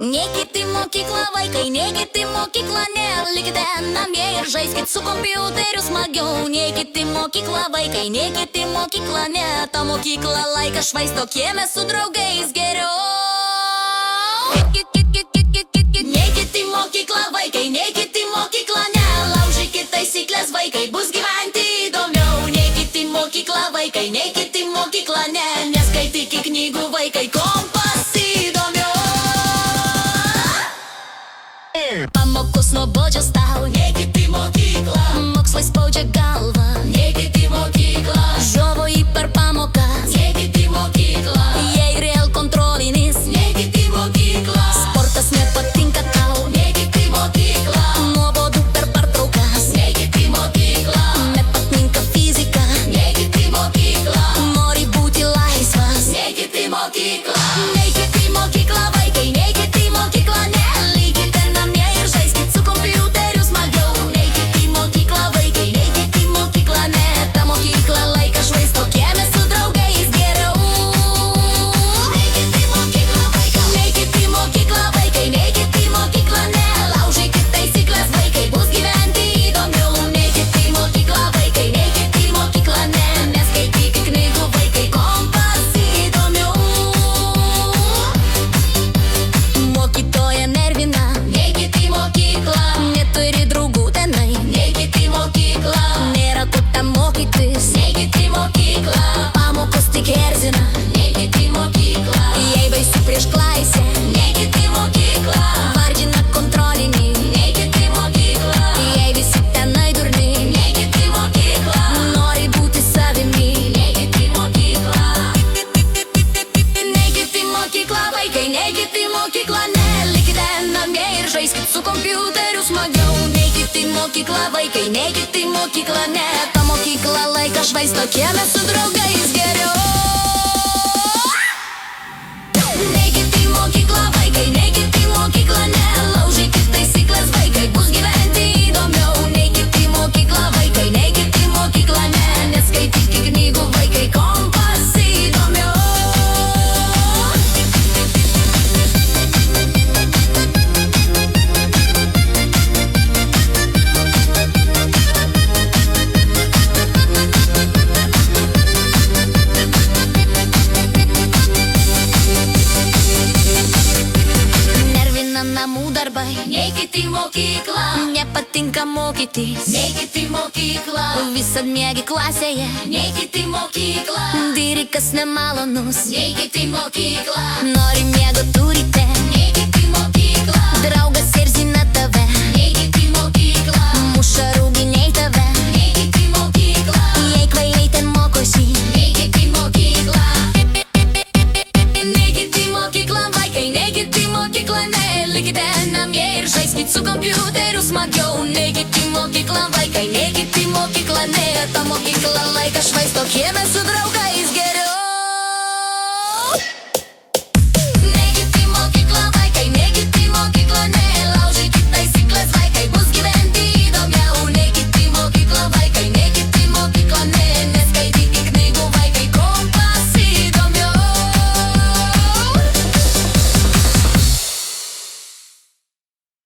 Neikit į mokyklą vaikai, neikit į mokyklą, nelikite namie ir žaiskit su kompiuteriu smagiau. Neikit į mokyklą vaikai, neikit į mokyklą, ne, ta mokykla laiką švaisto kieme su draugais geriau. Neikit į mokyklą vaikai, neikit į mokyklą, nelaužykit taisyklės vaikai, bus gyventi įdomiau. Neikit į mokyklą vaikai, neikit į mokyklą, ne, neskaitykit knygų vaikai, kompas įdomiau. Pamokos nuobodžios tau, neikit į mokyklą, mokslai spaudžia galvą, neikit į mokyklą, žiovoji per pamokas, neikit į mokyklą, jei real kontrolinis, neikit į mokyklą, sportas nepatinka tau, neikit į mokyklą, nuobodu per pertraukas, neikit į mokyklą, nepatinka fizika, neikit į mokyklą, nori būti laisvas, neikit į mokyklą. Neikit į mokyklą vaikai, neikit į mokyklą, nelikite namie ir žaiskit su kompiuteriu smagiau. Neikit į mokyklą vaikai, neikit į mokyklą, ne, ta mokykla laiką švaisto kieme su draugais geriau. Neikit į mokyklą vaikai, neikit į mokyklą vaikai, neikit į mokyklą, nelaužykit taisyklės vaikai, bus gyventi įdomiau. Neikit į mokyklą vaikai, neikit į mokyklą, ne, neskaitykit knygų vaikai, kompas įdomiau. Mokytoja nervina, neikit į mokyklą, neturi draugų tenai, neikit į mokyklą, nėra kur ten mokytis, neikit į mokyklą, pamokos tik erzina, neikit į mokyklą, jei baisu prieš klasę, neikit į mokyklą, vardina kontrolinį, neikit į mokyklą, jei visi tenai durni, neikit į mokyklą, nori būti savimi, neikit į mokyklą. Neikit į mokyklą vaikai, neikit į mokyklą, nelikite namie ir žaiskit su kompiuteriu smagiau. Neikit į mokyklą vaikai, neikit į mokyklą, ne, ta mokykla laiką švaisto kieme su draugais geriau. Neikit į mokyklą vaikai, neikit į mokyklą, nelaužykit taisyklės vaikai, bus gyventi įdomiau. Neikit į mokyklą vaikai, neikit į mokyklą, ne, neskaitykit knygų vaikai, kompas įdomiau. Nervina namų darbai, neikit į mokyklą, nepatinka mokytis, neikit į mokyklą, visad miegi klasėje, neikit į mokyklą, dirikas nemalonus, neikit į mokyklą, nori miego turite, neikit į mokyklą, draugas erzina tave, neikit į mokyklą, muša ruginiai tave, neikit į mokyklą, jei kvailiai ten mokosi, neikit į mokyklą. Neikit į mokyklą vaikai, neikit į mokyklą, nelikite namie ir žaiskit su kompiuteriu smagiau. Neikit į mokyklą vaikai, neikit į mokyklą, ne, ta mokykla laiką švaisto